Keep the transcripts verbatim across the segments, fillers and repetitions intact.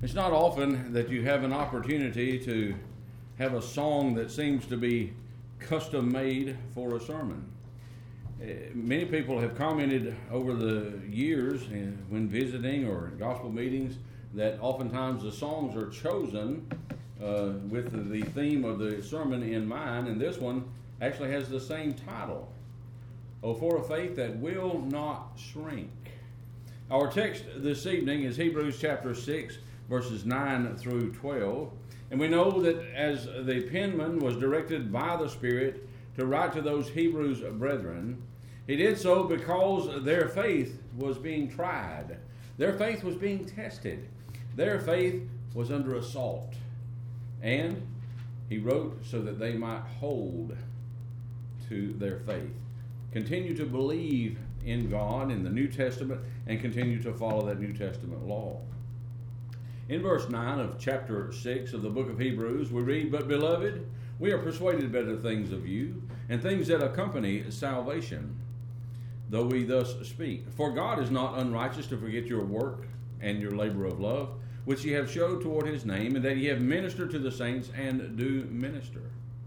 It's not often that you have an opportunity to have a song that seems to be custom made for a sermon. Uh, many people have commented over the years uh, when visiting or in gospel meetings that oftentimes the songs are chosen uh, with the theme of the sermon in mind, and this one actually has the same title, "Oh, for a faith that will not shrink." Our text this evening is Hebrews chapter six, verses nine through twelve. And we know that as the penman was directed by the Spirit to write to those Hebrews brethren, he did so because their faith was being tried. Their faith was being tested. Their faith was under assault. And he wrote so that they might hold to their faith, continue to believe in God in the New Testament, and continue to follow that New Testament law. In verse nine of chapter six of the book of Hebrews, we read, "But beloved, we are persuaded better things of you, and things that accompany salvation, though we thus speak. For God is not unrighteous to forget your work and your labor of love, which ye have showed toward his name, and that ye have ministered to the saints and do minister.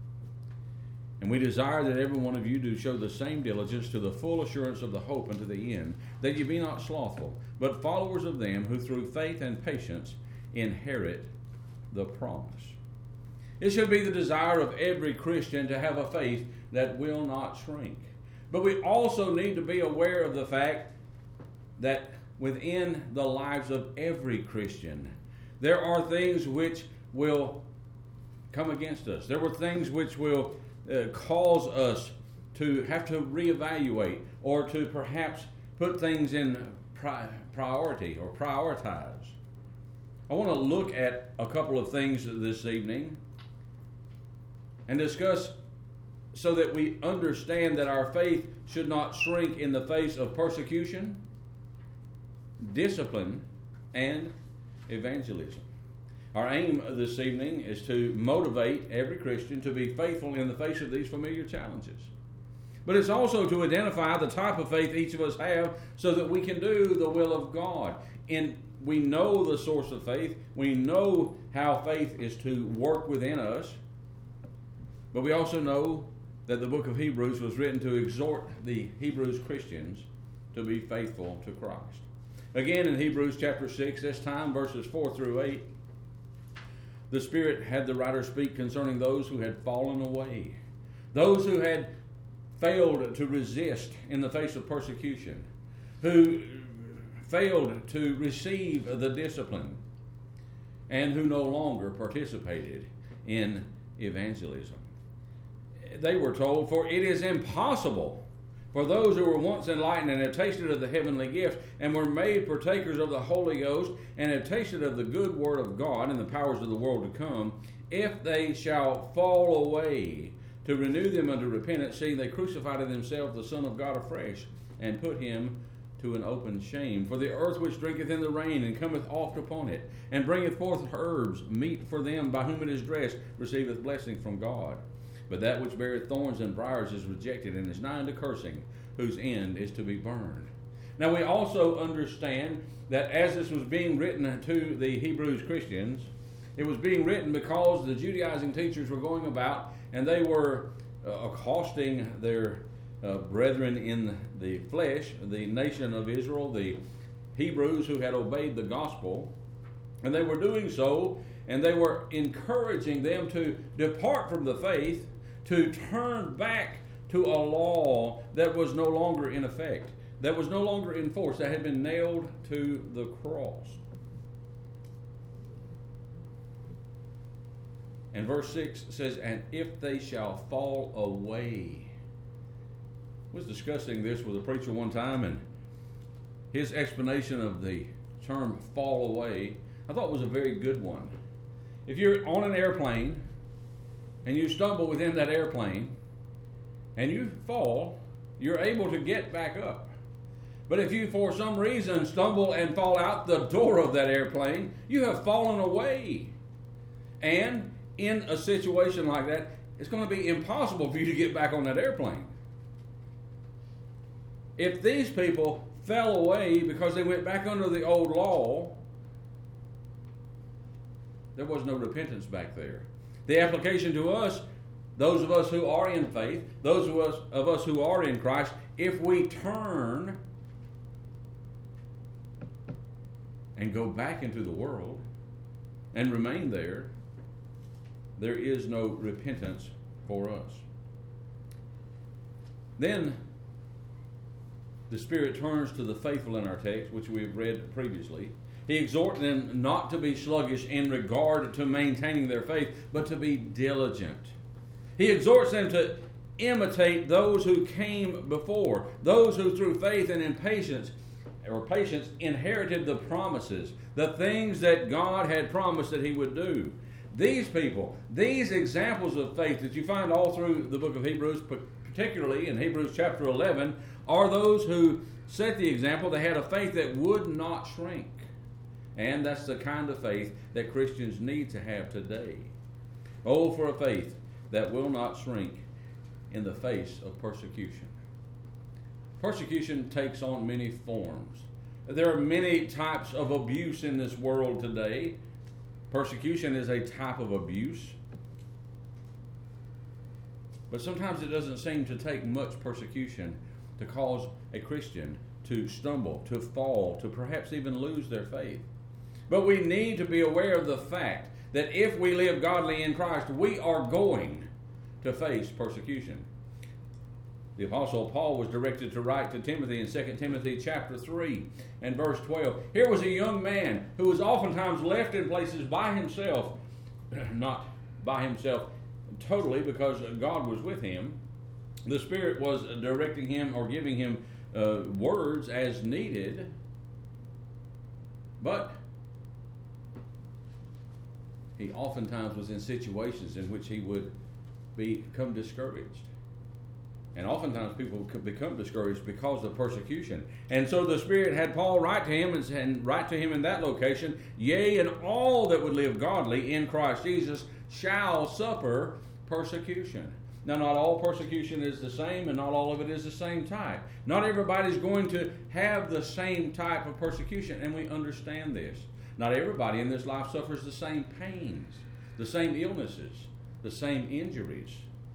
And we desire that every one of you do show the same diligence to the full assurance of the hope unto the end, that ye be not slothful, but followers of them who through faith and patience inherit the promise." It should be the desire of every Christian to have a faith that will not shrink. But we also need to be aware of the fact that within the lives of every Christian, there are things which will come against us. There were things which will uh, cause us to have to reevaluate or to perhaps put things in pri- priority or prioritize. I want to look at a couple of things this evening and discuss so that we understand that our faith should not shrink in the face of persecution, discipline, and evangelism. Our aim this evening is to motivate every Christian to be faithful in the face of these familiar challenges. But it's also to identify the type of faith each of us have so that we can do the will of God. And we know the source of faith. We know how faith is to work within us. But we also know that the book of Hebrews was written to exhort the Hebrews Christians to be faithful to Christ. Again, in Hebrews chapter six, this time verses four through eight, the Spirit had the writer speak concerning those who had fallen away, those who had failed to resist in the face of persecution, who failed to receive the discipline, and who no longer participated in evangelism. They were told, "For it is impossible for those who were once enlightened and have tasted of the heavenly gift and were made partakers of the Holy Ghost and have tasted of the good word of God and the powers of the world to come, if they shall fall away, to renew them unto repentance, seeing they crucified in themselves the Son of God afresh, and put him to an open shame. For the earth which drinketh in the rain, and cometh oft upon it, and bringeth forth herbs, meat for them by whom it is dressed, receiveth blessing from God. But that which beareth thorns and briars is rejected, and is nigh unto cursing, whose end is to be burned." Now we also understand that as this was being written to the Hebrews Christians, it was being written because the Judaizing teachers were going about and they were uh, accosting their uh, brethren in the flesh, the nation of Israel, the Hebrews who had obeyed the gospel, and they were doing so, and they were encouraging them to depart from the faith, to turn back to a law that was no longer in effect, that was no longer in force, that had been nailed to the cross. And verse six says, "And if they shall fall away." I was discussing this with a preacher one time, and his explanation of the term fall away I thought was a very good one. If you're on an airplane and you stumble within that airplane and you fall, you're able to get back up. But if you for some reason stumble and fall out the door of that airplane, you have fallen away. And in a situation like that, it's going to be impossible for you to get back on that airplane. If these people fell away because they went back under the old law, There was no repentance back there. The application to us, those of us who are in faith, those of us, of us who are in Christ, if we turn and go back into the world and remain there, there is no repentance for us. Then the Spirit turns to the faithful in our text, which we have read previously. He exhorts them not to be sluggish in regard to maintaining their faith, but to be diligent. He exhorts them to imitate those who came before, those who through faith and in patience or patience inherited the promises, the things that God had promised that he would do. These people, these examples of faith that you find all through the book of Hebrews, particularly in Hebrews chapter eleven, are those who set the example. They had a faith that would not shrink. And that's the kind of faith that Christians need to have today. Oh, for a faith that will not shrink in the face of persecution. Persecution takes on many forms. There are many types of abuse in this world today. Persecution is a type of abuse. But sometimes it doesn't seem to take much persecution to cause a Christian to stumble, to fall, to perhaps even lose their faith. But we need to be aware of the fact that if we live godly in Christ, we are going to face persecution. The Apostle Paul was directed to write to Timothy in Second Timothy chapter three and verse twelve. Here was a young man who was oftentimes left in places by himself, not by himself totally because God was with him. The Spirit was directing him or giving him uh, words as needed. But he oftentimes was in situations in which he would become discouraged. And oftentimes people could become discouraged because of persecution. And so the Spirit had Paul write to him and, and write to him in that location, yea, and all that would live godly in Christ Jesus shall suffer persecution. Now, not all persecution is the same, and not all of it is the same type. Not everybody's going to have the same type of persecution, and we understand this. Not everybody in this life suffers the same pains, the same illnesses, the same injuries.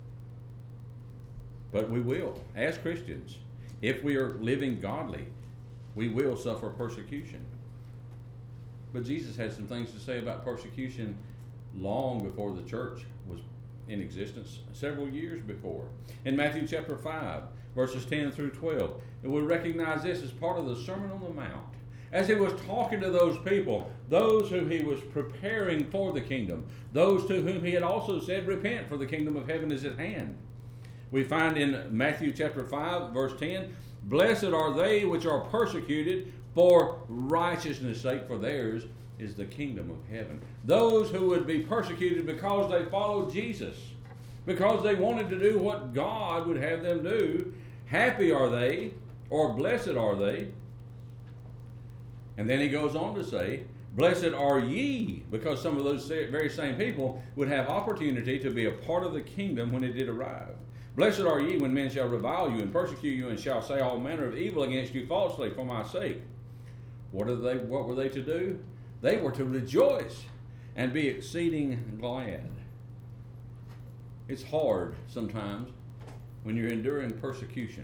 But we will, as Christians, if we are living godly, we will suffer persecution. But Jesus had some things to say about persecution long before the church was in existence, several years before. In Matthew chapter five, verses ten through twelve, and we recognize this as part of the Sermon on the Mount. As he was talking to those people, those whom he was preparing for the kingdom, those to whom he had also said, repent, for the kingdom of heaven is at hand. We find in Matthew chapter five, verse ten, blessed are they which are persecuted for righteousness' sake, for theirs is the kingdom of heaven. Those who would be persecuted because they followed Jesus, because they wanted to do what God would have them do, happy are they, or blessed are they. And then he goes on to say, blessed are ye, because some of those very same people would have opportunity to be a part of the kingdom when it did arrive. Blessed are ye when men shall revile you and persecute you and shall say all manner of evil against you falsely for my sake. What are they? What were they to do? They were to rejoice and be exceeding glad. It's hard sometimes when you're enduring persecution,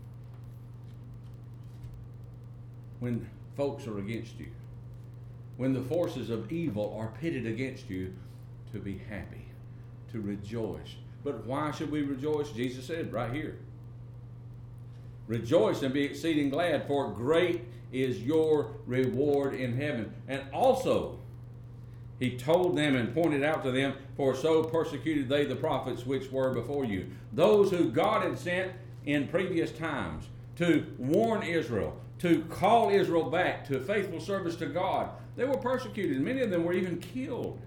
when folks are against you, when the forces of evil are pitted against you, to be happy, to rejoice. But why should we rejoice? Jesus said right here, rejoice and be exceeding glad, for great is your reward in heaven. And also, he told them and pointed out to them, for so persecuted they the prophets which were before you. Those who God had sent in previous times to warn Israel, to call Israel back to faithful service to God, they were persecuted. Many of them were even killed.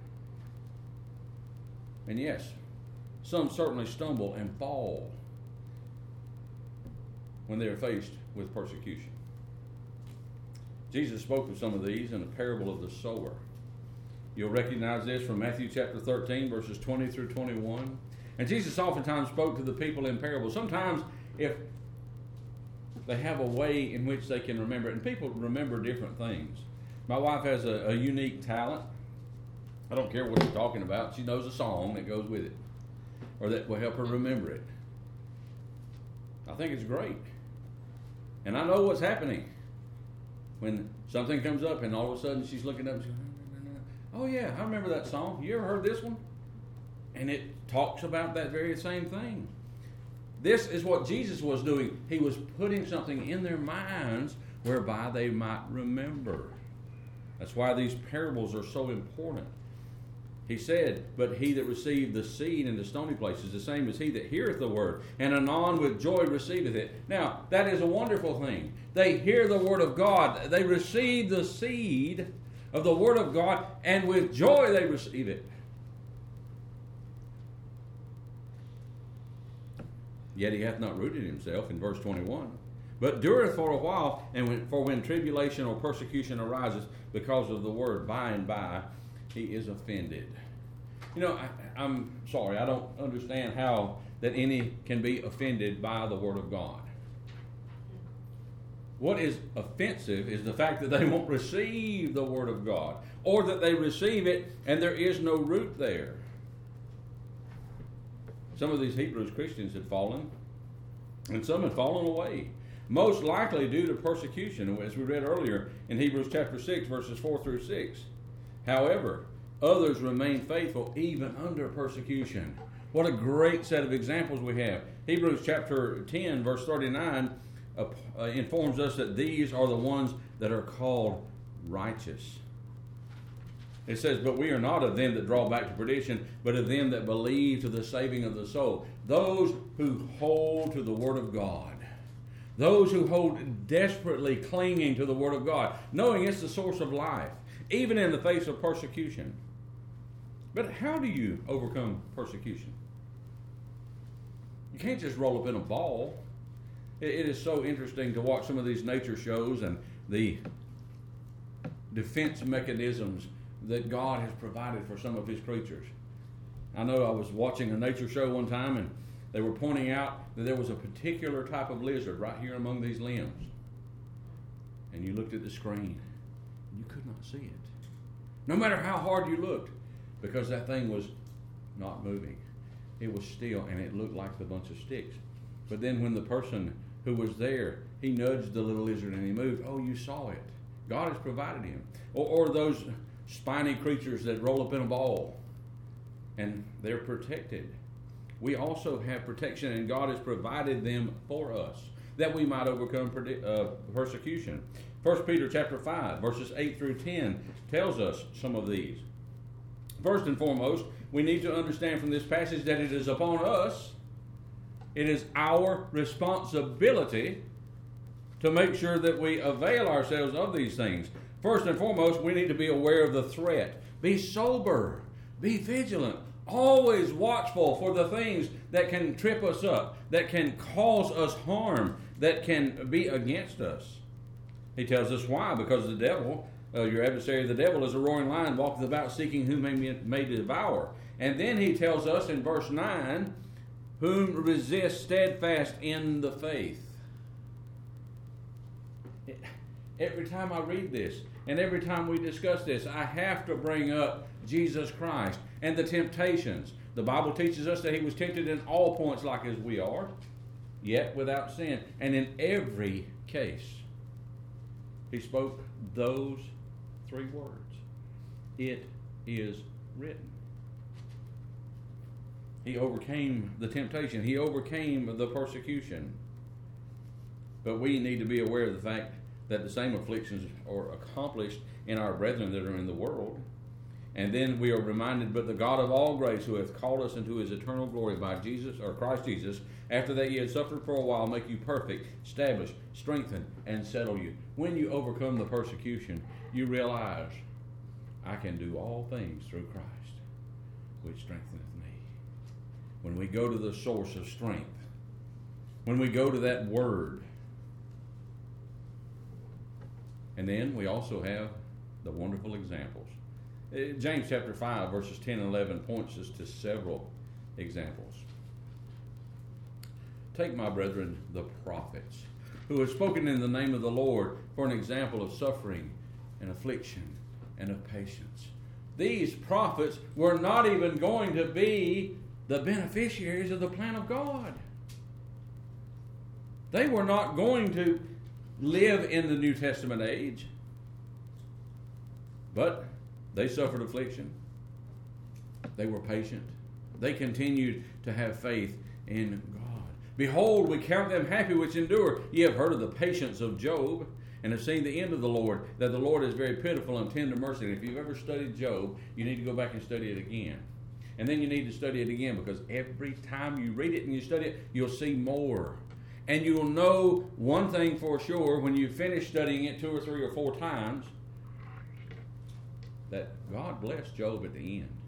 And yes, some certainly stumble and fall when they are faced with persecution. Jesus spoke of some of these in the parable of the sower. You'll recognize this from Matthew chapter thirteen, verses twenty through twenty-one. And Jesus oftentimes spoke to the people in parables. Sometimes if they have a way in which they can remember it, and people remember different things. My wife has a, a unique talent. I don't care what he's talking about. She knows a song that goes with it, or that will help her remember it. I think it's great. And I know what's happening when something comes up and all of a sudden she's looking up and she's going, oh yeah, I remember that song. You ever heard this one? And it talks about that very same thing. This is what Jesus was doing. He was putting something in their minds whereby they might remember. That's why these parables are so important. He said, but he that received the seed in the stony place is the same as he that heareth the word, and anon with joy receiveth it. Now, that is a wonderful thing. They hear the word of God. They receive the seed of the word of God, and with joy they receive it. Yet he hath not rooted himself, in verse twenty-one. But dureth for a while, and when, for when tribulation or persecution arises because of the word, by and by he is offended. You know, I, I'm sorry, I don't understand how that any can be offended by the word of God. What is offensive is the fact that they won't receive the word of God, or that they receive it and there is no root there. Some of these Hebrews Christians had fallen, and some had fallen away. Most likely due to persecution, as we read earlier in Hebrews chapter six, verses four through six. However, others remain faithful even under persecution. What a great set of examples we have. Hebrews chapter ten, verse thirty-nine uh, uh, informs us that these are the ones that are called righteous. It says, but we are not of them that draw back to perdition, but of them that believe to the saving of the soul. Those who hold to the word of God. Those who hold desperately clinging to the word of God, knowing it's the source of life, even in the face of persecution. But how do you overcome persecution? You can't just roll up in a ball. It, it is so interesting to watch some of these nature shows and the defense mechanisms that God has provided for some of his creatures. I know I was watching a nature show one time, and they were pointing out that there was a particular type of lizard right here among these limbs. And you looked at the screen, and you could not see it. No matter how hard you looked, because that thing was not moving. It was still, and it looked like a bunch of sticks. But then when the person who was there, he nudged the little lizard and he moved, oh, you saw it. God has provided him. Or, or those spiny creatures that roll up in a ball, and they're protected. We also have protection, and God has provided them for us, that we might overcome uh, persecution. First Peter chapter five, verses eight through ten tells us some of these. First and foremost, we need to understand from this passage that it is upon us, it is our responsibility to make sure that we avail ourselves of these things. First and foremost, we need to be aware of the threat. Be sober. Be vigilant. Always watchful for the things that can trip us up, that can cause us harm, that can be against us. He tells us why. Because the devil, uh, your adversary, the devil, is a roaring lion, walketh about seeking whom he may devour. And then he tells us in verse nine, whom resist steadfast in the faith. Every time I read this, and every time we discuss this, I have to bring up Jesus Christ and the temptations. The Bible teaches us that he was tempted in all points like as we are, yet without sin. And in every case, he spoke those three words. It is written. He overcame the temptation. He overcame the persecution. But we need to be aware of the fact that the same afflictions are accomplished in our brethren that are in the world. And then we are reminded, but the God of all grace, who hath called us into his eternal glory by Jesus, or Christ Jesus, after that ye had suffered for a while, make you perfect, establish, strengthen, and settle you. When you overcome the persecution, you realize, I can do all things through Christ, which strengtheneth me. When we go to the source of strength, when we go to that word, and then we also have the wonderful examples. James chapter five, verses ten and eleven points us to several examples. Take, my brethren, the prophets, who have spoken in the name of the Lord, for an example of suffering and affliction and of patience. these prophets were not even going to be the beneficiaries of the plan of God. They were not going to live in the New Testament age. But they suffered affliction. They were patient. They continued to have faith in God. Behold, we count them happy which endure. Ye have heard of the patience of Job, and have seen the end of the Lord, that the Lord is very pitiful and tender mercy. And if you've ever studied Job, you need to go back and study it again. And then you need to study it again, because every time you read it and you study it, you'll see more. And you'll know one thing for sure when you finish studying it two or three or four times, that God blessed Job at the end.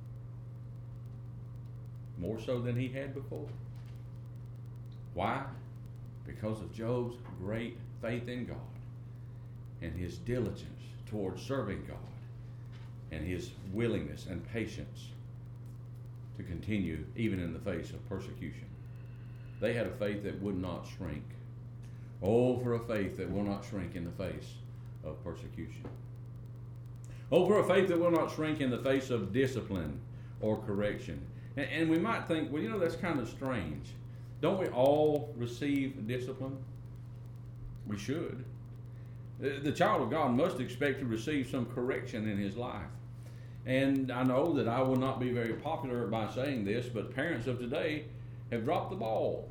More so than he had before. Why? Because of Job's great faith in God and his diligence towards serving God and his willingness and patience to continue even in the face of persecution. They had a faith that would not shrink. Oh, for a faith that will not shrink in the face of persecution. Oh, for a faith that will not shrink in the face of discipline or correction. And, and we might think, well, you know, that's kind of strange. Don't we all receive discipline? We should. The, the child of God must expect to receive some correction in his life. And I know that I will not be very popular by saying this, but parents of today have dropped the ball.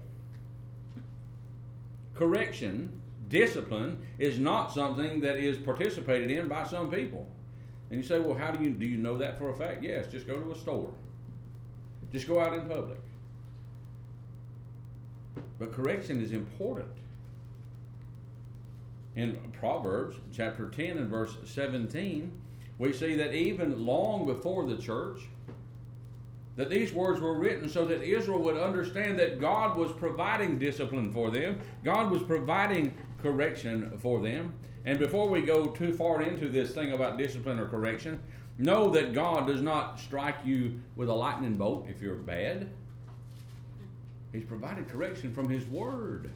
Correction, discipline, is not something that is participated in by some people. And you say, well, how do you do you know that for a fact? Yes, just go to a store. Just go out in public. But correction is important. In Proverbs chapter ten and verse seventeen, we see that even long before the church, that these words were written so that Israel would understand that God was providing discipline for them. God was providing correction for them. And before we go too far into this thing about discipline or correction, know that God does not strike you with a lightning bolt if you're bad. He's provided correction from His Word.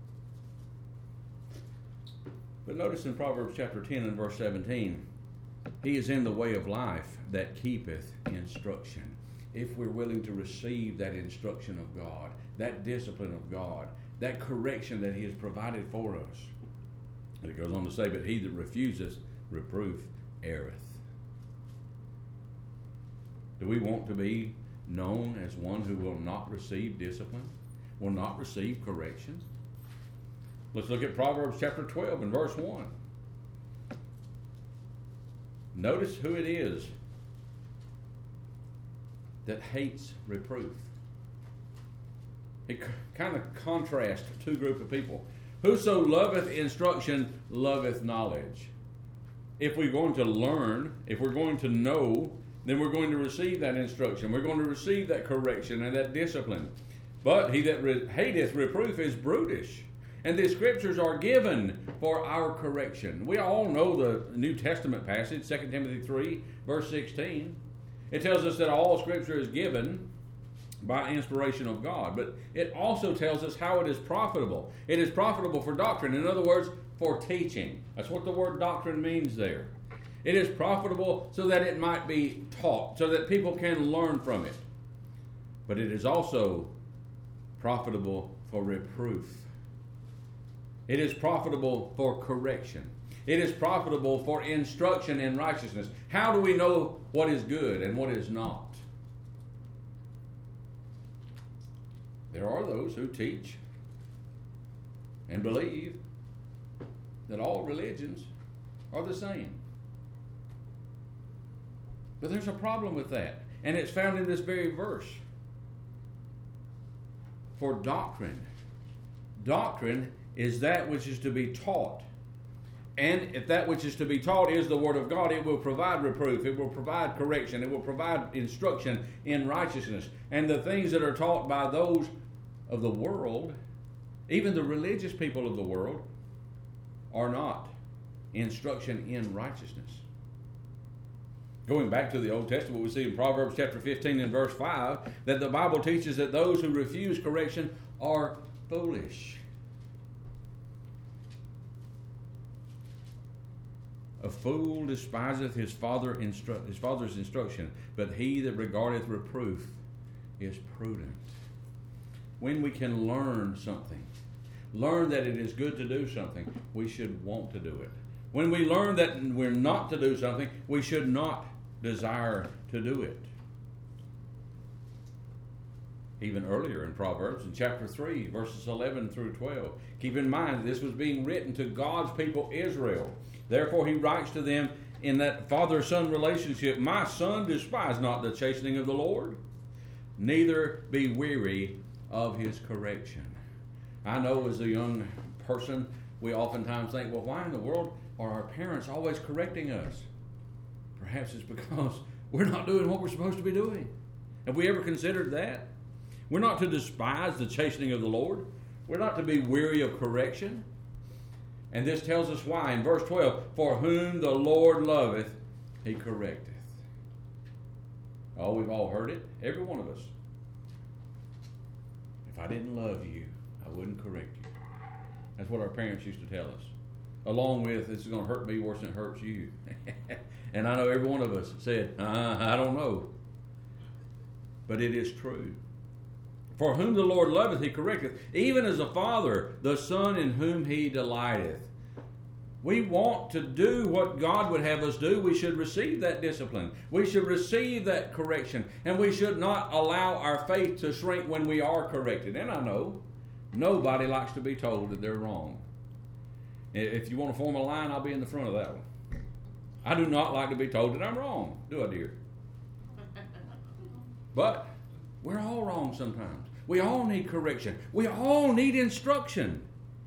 But notice in Proverbs chapter ten and verse seventeen, He is in the way of life that keepeth instruction. If we're willing to receive that instruction of God, that discipline of God, that correction that He has provided for us. And it goes on to say, but he that refuseth reproof erreth. Do we want to be known as one who will not receive discipline, will not receive correction? Let's look at Proverbs chapter twelve and verse one. Notice who it is that hates reproof. It kind of contrasts two groups of people. Whoso loveth instruction loveth knowledge. If we're going to learn, if we're going to know, then we're going to receive that instruction. We're going to receive that correction and that discipline. But he that re- hateth reproof is brutish. And the scriptures are given for our correction. We all know the New Testament passage, Second Timothy three, verse sixteen. It tells us that all scripture is given by inspiration of God. But it also tells us how it is profitable. It is profitable for doctrine. In other words, for teaching. That's what the word doctrine means there. It is profitable so that it might be taught, so that people can learn from it. But it is also profitable for reproof. It is profitable for correction. It is profitable for instruction in righteousness. How do we know what is good and what is not? There are those who teach and believe that all religions are the same. But there's a problem with that, and it's found in this very verse. For doctrine, doctrine is that which is to be taught. And if that which is to be taught is the Word of God, it will provide reproof, it will provide correction, it will provide instruction in righteousness. And the things that are taught by those of the world, even the religious people of the world, are not instruction in righteousness. Going back to the Old Testament, we see in Proverbs chapter fifteen and verse five that the Bible teaches that those who refuse correction are foolish. A fool despiseth his father instru- his father's instruction, but he that regardeth reproof is prudent. When we can learn something, learn that it is good to do something, we should want to do it. When we learn that we're not to do something, we should not desire to do it. Even earlier in Proverbs, in chapter three, verses eleven through twelve, keep in mind that this was being written to God's people, Israel. Therefore he writes to them in that father-son relationship, "My son, despise not the chastening of the Lord, neither be weary of his correction." I know as a young person, we oftentimes think, well, why in the world are our parents always correcting us? Perhaps it's because we're not doing what we're supposed to be doing. Have we ever considered that? We're not to despise the chastening of the Lord. We're not to be weary of correction. And this tells us why. In verse twelve, "For whom the Lord loveth, he correcteth." Oh, we've all heard it. Every one of us. If I didn't love you, I wouldn't correct you. That's what our parents used to tell us. Along with, this is going to hurt me worse than it hurts you. And I know every one of us said, uh, I don't know. But it is true. "For whom the Lord loveth, he correcteth, even as a father, the son in whom he delighteth." We want to do what God would have us do. We should receive that discipline. We should receive that correction. And we should not allow our faith to shrink when we are corrected. And I know nobody likes to be told that they're wrong. If you want to form a line, I'll be in the front of that one. I do not like to be told that I'm wrong. Do I, dear? But we're all wrong sometimes. We all need correction. We all need instruction.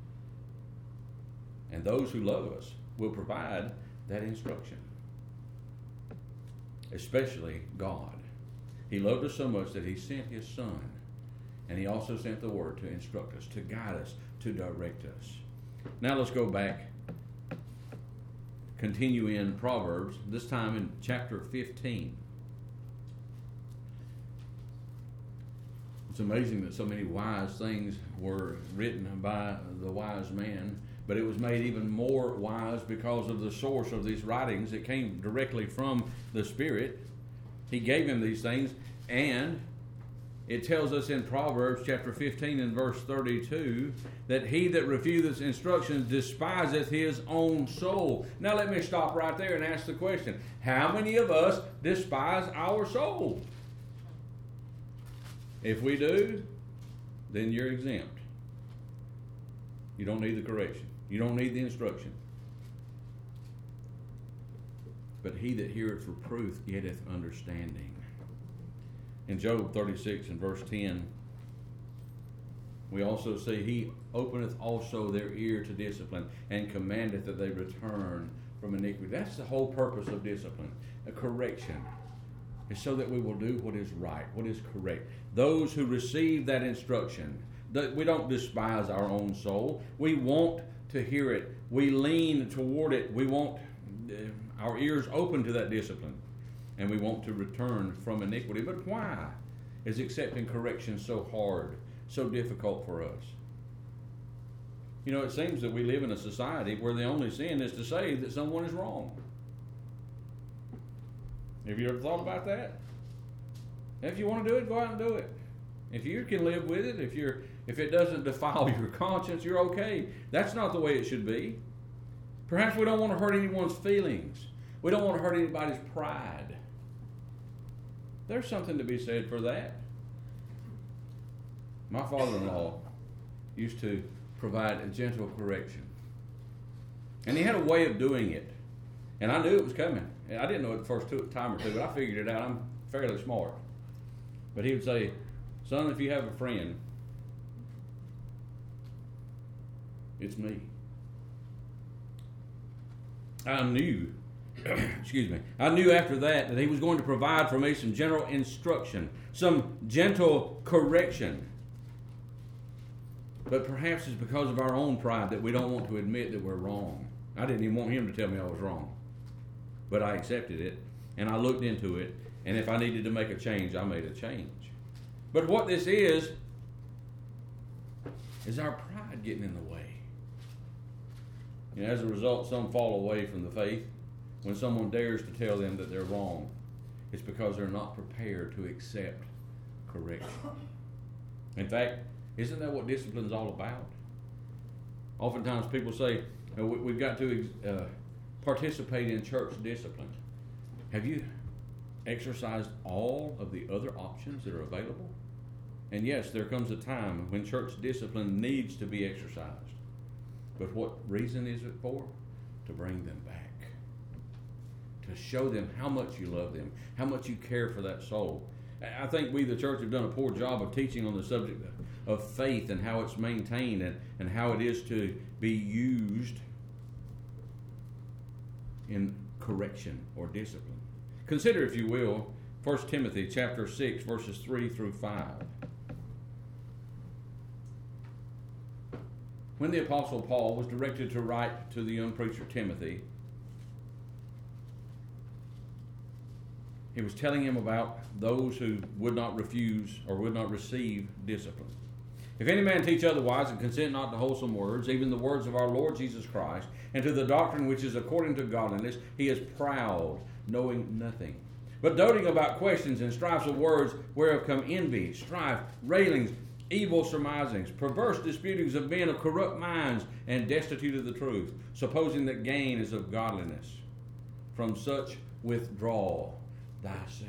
And those who love us will provide that instruction. Especially God. He loved us so much that he sent his Son. And he also sent the Word to instruct us, to guide us, to direct us. Now let's go back. Continue in Proverbs, this time in chapter fifteen. It's amazing that so many wise things were written by the wise man, but it was made even more wise because of the source of these writings. It came directly from the Spirit. He gave him these things, and it tells us in Proverbs chapter fifteen and verse thirty-two that he that refuseth instructions despiseth his own soul. Now let me stop right there and ask the question, how many of us despise our soul? If we do, then you're exempt. You don't need the correction. You don't need the instruction. But he that heareth reproof getteth understanding. In Job thirty-six and verse ten, we also see, he openeth also their ear to discipline, and commandeth that they return from iniquity. That's the whole purpose of discipline, a correction. It's so that we will do what is right, what is correct. Those who receive that instruction, that we don't despise our own soul. We want to hear it. We lean toward it. We want our ears open to that discipline. And we want to return from iniquity. But why is accepting correction so hard, so difficult for us? You know, it seems that we live in a society where the only sin is to say that someone is wrong. Have you ever thought about that? If you want to do it, go out and do it. If you can live with it, if you're, if it doesn't defile your conscience, you're okay. That's not the way it should be. Perhaps we don't want to hurt anyone's feelings. We don't want to hurt anybody's pride. There's something to be said for that. My father-in-law used to provide a gentle correction. And he had a way of doing it. And I knew it was coming. I didn't know it the first two, time or two, but I figured it out. I'm fairly smart. But he would say, "Son, if you have a friend, it's me." I knew, excuse me, I knew after that that he was going to provide for me some general instruction, some gentle correction. But perhaps it's because of our own pride that we don't want to admit that we're wrong. I didn't even want him to tell me I was wrong. But I accepted it, and I looked into it, and if I needed to make a change, I made a change. But what this is, is our pride getting in the way. And as a result, some fall away from the faith. when someone dares to tell them that they're wrong, it's because they're not prepared to accept correction. In fact, isn't that what discipline's all about? Oftentimes people say, you know, we, we've got to uh, participate in church discipline. Have you exercised all of the other options that are available? And yes, there comes a time when church discipline needs to be exercised. But what reason is it for? To bring them back. To show them how much you love them, how much you care for that soul. I think we, the church, have done a poor job of teaching on the subject of faith and how it's maintained and, and how it is to be used in correction or discipline. Consider, if you will, First Timothy chapter six, verses three through five. When the Apostle Paul was directed to write to the young preacher Timothy, he was telling him about those who would not refuse or would not receive discipline. If any man teach otherwise and consent not to wholesome words, even the words of our Lord Jesus Christ, and to the doctrine which is according to godliness, he is proud, knowing nothing, but doting about questions and strifes of words, whereof come envy, strife, railings, evil surmisings, perverse disputings of men of corrupt minds, and destitute of the truth, supposing that gain is of godliness. From such withdraw thyself.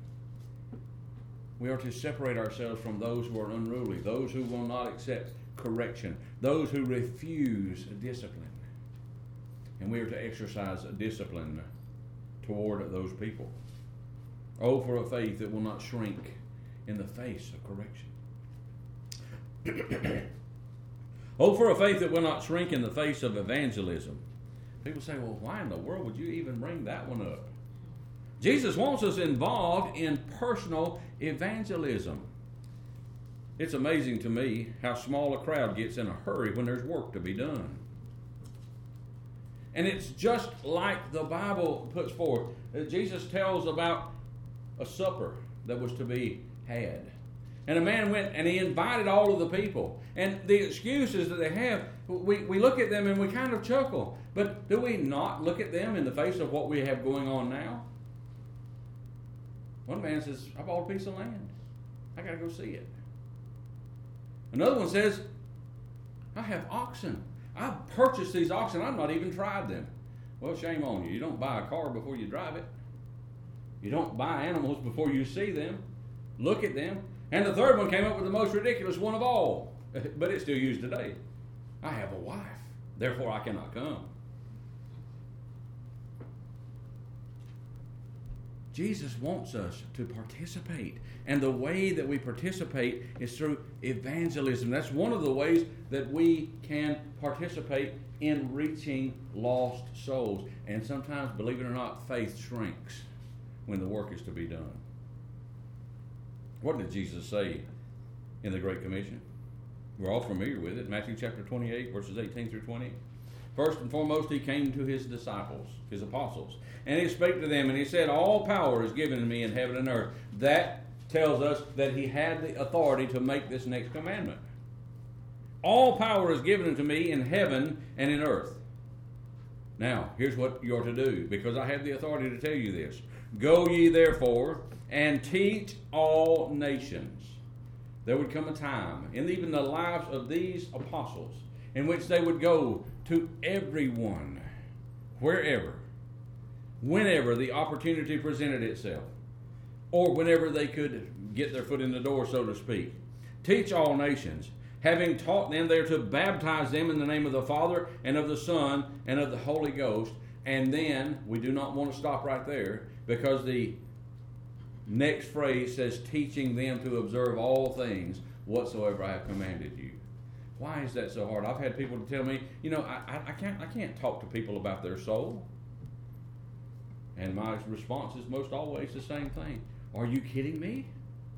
We are to separate ourselves from those who are unruly, those who will not accept correction, those who refuse discipline. And we are to exercise a discipline toward those people. Oh, for a faith that will not shrink in the face of correction. Oh, for a faith that will not shrink in the face of evangelism. People say, well, why in the world would you even bring that one up? Jesus wants us involved in personal evangelism. It's amazing to me how small a crowd gets in a hurry when there's work to be done. And it's just like the Bible puts forth. Jesus tells about a supper that was to be had. And a man went and he invited all of the people. And the excuses that they have, we, we look at them and we kind of chuckle. But do we not look at them in the face of what we have going on now? One man says, I bought a piece of land. I got to go see it. Another one says, I have oxen. I've purchased these oxen. I've not even tried them. Well, shame on you. You don't buy a car before you drive it. You don't buy animals before you see them. Look at them. And the third one came up with the most ridiculous one of all. But it's still used today. I have a wife. Therefore, I cannot come. Jesus wants us to participate. And the way that we participate is through evangelism. That's one of the ways that we can participate in reaching lost souls. And sometimes, believe it or not, faith shrinks when the work is to be done. What did Jesus say in the Great Commission? We're all familiar with it. Matthew chapter twenty-eight, verses eighteen through twenty. First and foremost, he came to his disciples, his apostles, and he spake to them, and he said, all power is given to me in heaven and earth. That tells us that he had the authority to make this next commandment. All power is given to me in heaven and in earth. Now, here's what you're to do, because I have the authority to tell you this. Go ye therefore and teach all nations. There would come a time, in even the lives of these apostles, in which they would go to everyone, wherever, whenever the opportunity presented itself, or whenever they could get their foot in the door, so to speak. Teach all nations, having taught them there to baptize them in the name of the Father and of the Son and of the Holy Ghost. And then, we do not want to stop right there, because the next phrase says, teaching them to observe all things whatsoever I have commanded you. Why is that so hard? I've had people to tell me, you know, I, I, I can't I can't talk to people about their soul. And my response is most always the same thing. Are you kidding me?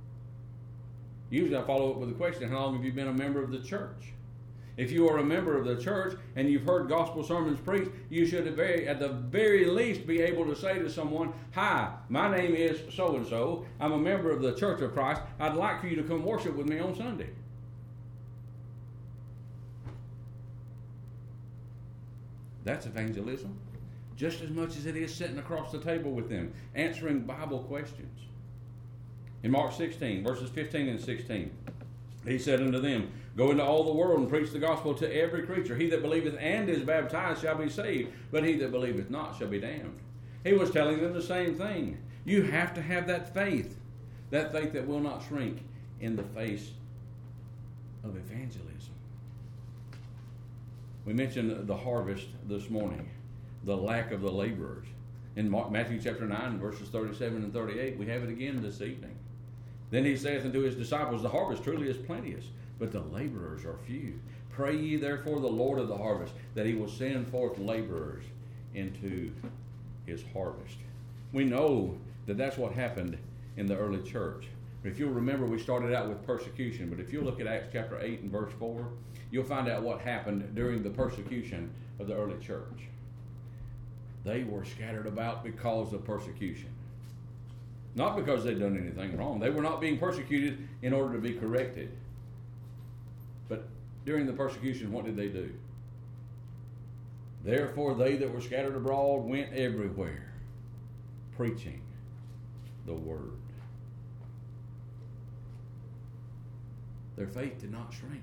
Usually I follow up with a question, how long have you been a member of the church? If you are a member of the church and you've heard gospel sermons preached, you should at, very, at the very least be able to say to someone, hi, my name is so-and-so. I'm a member of the Church of Christ. I'd like for you to come worship with me on Sunday. That's evangelism. just as much as it is sitting across the table with them, answering Bible questions. In Mark sixteen, verses fifteen and sixteen, he said unto them, Go into all the world and preach the gospel to every creature. He that believeth and is baptized shall be saved, but he that believeth not shall be damned. He was telling them the same thing. You have to have that faith, that faith that will not shrink in the face of evangelism. We mentioned the harvest this morning, the lack of the laborers. In Matthew chapter nine, verses thirty-seven and thirty-eight, we have it again this evening. Then he saith unto his disciples, The harvest truly is plenteous, but the laborers are few. Pray ye therefore the Lord of the harvest, that he will send forth laborers into his harvest. We know that that's what happened in the early church. If you'll remember, we started out with persecution, but if you look at Acts chapter eight and verse four, you'll find out what happened during the persecution of the early church. They were scattered about because of persecution. Not because they'd done anything wrong. They were not being persecuted in order to be corrected. But during the persecution, what did they do? Therefore they that were scattered abroad went everywhere, preaching the word. Their faith did not shrink.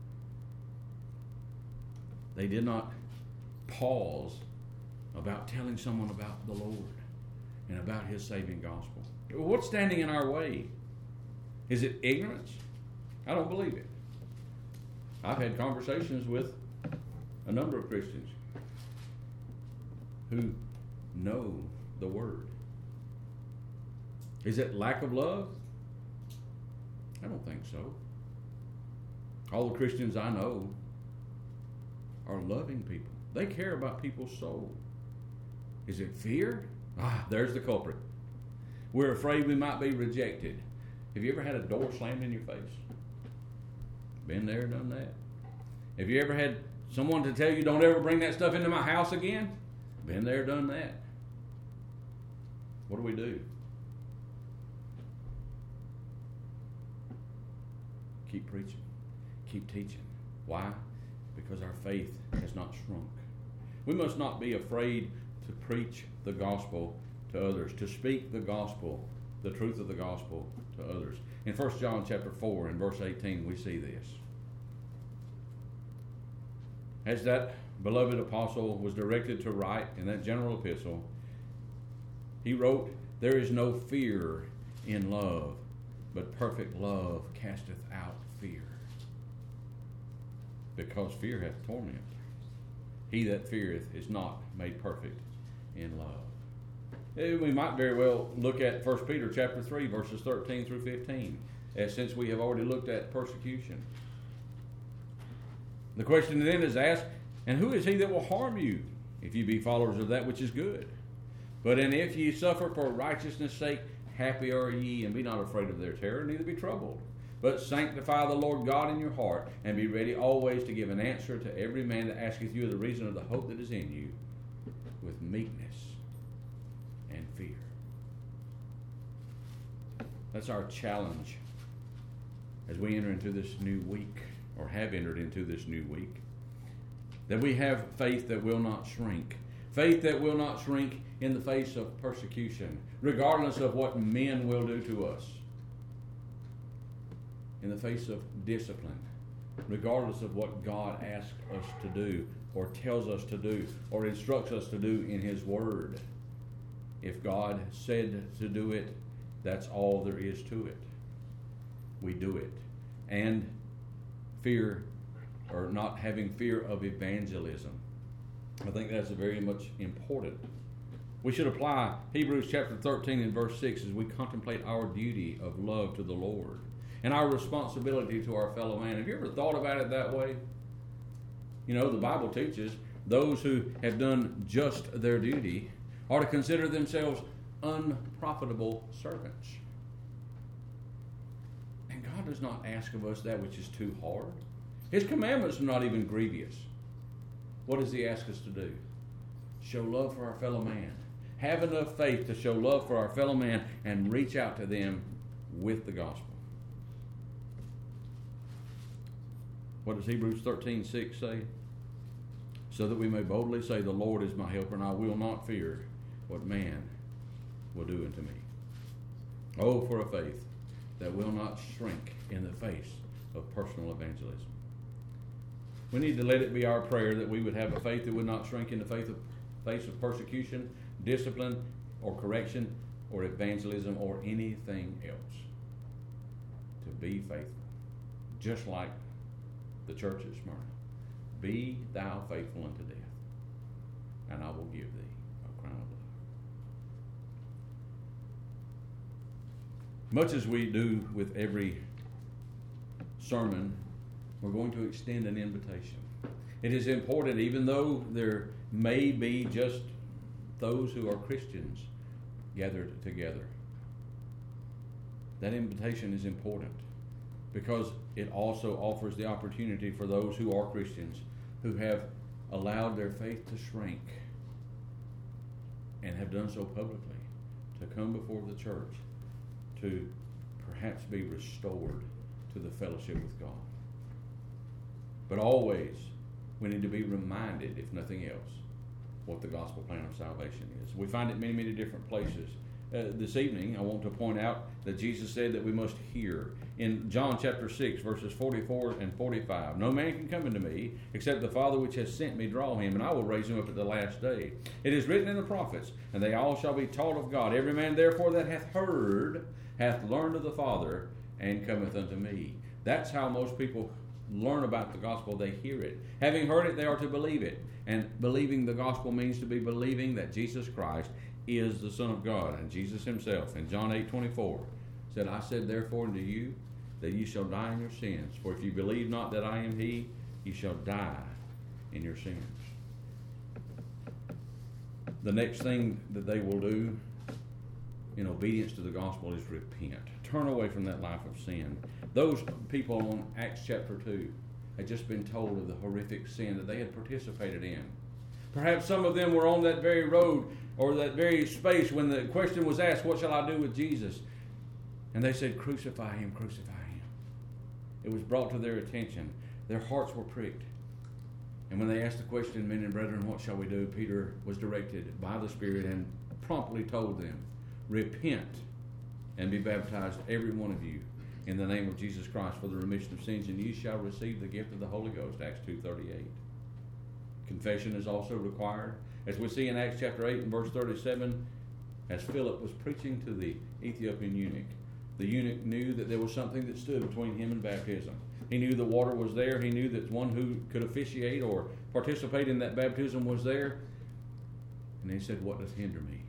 They did not pause about telling someone about the Lord and about his saving gospel. What's standing in our way? Is it ignorance? I don't believe it. I've had conversations with a number of Christians who know the word. Is it lack of love? I don't think so. All the Christians I know are loving people. They care about people's soul. Is it fear? Ah, there's the culprit. We're afraid we might be rejected. Have you ever had a door slammed in your face? Been there, done that. Have you ever had someone to tell you, don't ever bring that stuff into my house again? Been there, done that. What do we do? Keep preaching. Keep teaching. Why? Because our faith has not shrunk. We must not be afraid to preach the gospel to others, to speak the gospel, the truth of the gospel to others. In First John chapter four and verse eighteen, we see this. As that beloved apostle was directed to write in that general epistle, he wrote, There is no fear in love, but perfect love casteth out fear. Because fear hath torment. He that feareth is not made perfect in love. We might very well look at First Peter chapter three, verses thirteen through fifteen, as since we have already looked at persecution. The question then is asked, and who is he that will harm you, if ye be followers of that which is good? But and if ye suffer for righteousness' sake, happy are ye, and be not afraid of their terror, neither be troubled. But sanctify the Lord God in your heart, and be ready always to give an answer to every man that asketh you the reason of the hope that is in you, with meekness and fear. That's our challenge as we enter into this new week, or have entered into this new week. That we have faith that will not shrink. Faith that will not shrink in the face of persecution, regardless of what men will do to us. In the face of discipline, regardless of what God asks us to do, or tells us to do, or instructs us to do in His Word. If God said to do it, that's all there is to it. We do it. And fear, or not having fear of evangelism. I think that's very much important. We should apply Hebrews chapter thirteen and verse six as we contemplate our duty of love to the Lord and our responsibility to our fellow man. Have you ever thought about it that way? You know, the Bible teaches those who have done just their duty are to consider themselves unprofitable servants. And God does not ask of us that which is too hard. His commandments are not even grievous. What does He ask us to do? Show love for our fellow man. Have enough faith to show love for our fellow man and reach out to them with the gospel. What does Hebrews thirteen six say? so that we may boldly say, the Lord is my helper, and I will not fear what man will do unto me. Oh, for a faith that will not shrink in the face of personal evangelism. We need to let it be our prayer that we would have a faith that would not shrink in the faith of, face of persecution, discipline, or correction, or evangelism, or anything else. To be faithful, just like the church at Smyrna. Be thou faithful unto death, and I will give thee a crown of life. Much as we do with every sermon, we're going to extend an invitation. It is important, even though there may be just those who are Christians gathered together. That invitation is important because it also offers the opportunity for those who are Christians who have allowed their faith to shrink and have done so publicly to come before the church to perhaps be restored to the fellowship with God. But always, we need to be reminded, if nothing else, what the gospel plan of salvation is. We find it many, many different places. Uh, this evening, I want to point out that Jesus said that we must hear. In John chapter six, verses forty-four and forty-five, no man can come unto me, except the Father which has sent me draw him, and I will raise him up at the last day. It is written in the prophets, and they all shall be taught of God. Every man therefore that hath heard, hath learned of the Father, and cometh unto me. That's how most people learn about the gospel. They hear it. Having heard it, they are to believe it. And believing the gospel means to be believing that Jesus Christ is the Son of God. And Jesus himself in John eight twenty-four said, I said therefore unto you that you shall die in your sins. For if you believe not that I am he, you shall die in your sins. The next thing that they will do in obedience to the gospel is repent. Turn away from that life of sin. Those people on Acts chapter two had just been told of the horrific sin that they had participated in. Perhaps some of them were on that very road or that very space when the question was asked, what shall I do with Jesus? And they said, crucify him, crucify him. It was brought to their attention. Their hearts were pricked. And when they asked the question, men and brethren, what shall we do? Peter was directed by the Spirit and promptly told them, repent and be baptized, every one of you, in the name of Jesus Christ for the remission of sins, and ye shall receive the gift of the Holy Ghost, Acts two thirty-eight. Confession is also required. As we see in Acts chapter eight and verse thirty-seven, as Philip was preaching to the Ethiopian eunuch, the eunuch knew that there was something that stood between him and baptism. He knew the water was there. He knew that one who could officiate or participate in that baptism was there. And he said, what doth hinder me?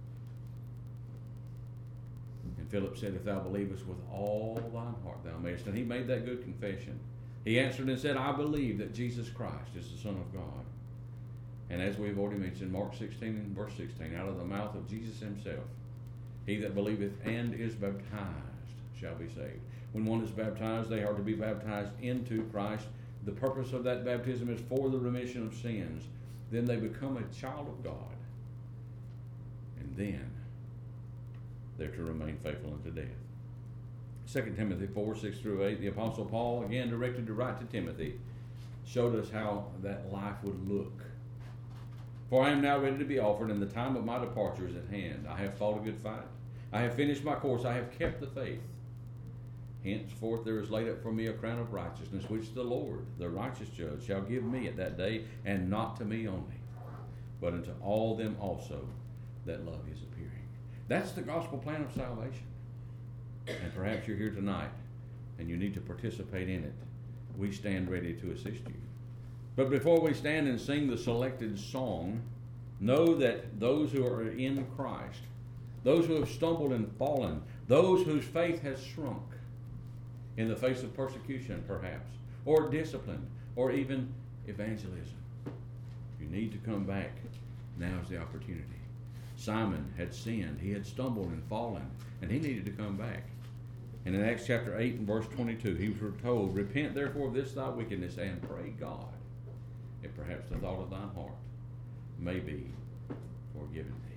And Philip said, if thou believest with all thine heart, thou mayest. And he made that good confession. He answered and said, I believe that Jesus Christ is the Son of God. And as we've already mentioned, Mark sixteen and verse sixteen, out of the mouth of Jesus himself, he that believeth and is baptized shall be saved. When one is baptized, they are to be baptized into Christ. The purpose of that baptism is for the remission of sins. Then they become a child of God. And then they're to remain faithful unto death. Second Timothy four, six through eight, the Apostle Paul, again directed to write to Timothy, showed us how that life would look. For I am now ready to be offered, and the time of my departure is at hand. I have fought a good fight. I have finished my course. I have kept the faith. Henceforth there is laid up for me a crown of righteousness, which the Lord, the righteous judge, shall give me at that day, and not to me only, but unto all them also that love his appearing. That's the gospel plan of salvation. And perhaps you're here tonight, and you need to participate in it. We stand ready to assist you. But before we stand and sing the selected song, know that those who are in Christ, those who have stumbled and fallen, those whose faith has shrunk in the face of persecution perhaps, or discipline, or even evangelism, you need to come back. Now's the opportunity. Simon had sinned. He had stumbled and fallen, and he needed to come back. And in Acts chapter eight and verse twenty-two, he was told, repent therefore of this thy wickedness, and pray God, if perhaps the thought of thine heart may be forgiven thee.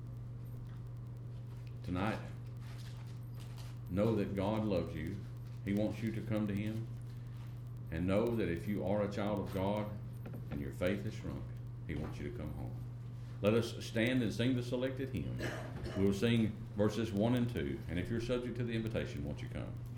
Tonight, know that God loves you. He wants you to come to him. And know that if you are a child of God, and your faith has shrunk, He wants you to come home. Let us stand and sing the selected hymn. We'll sing verses one and two, and if you're subject to the invitation, won't you come?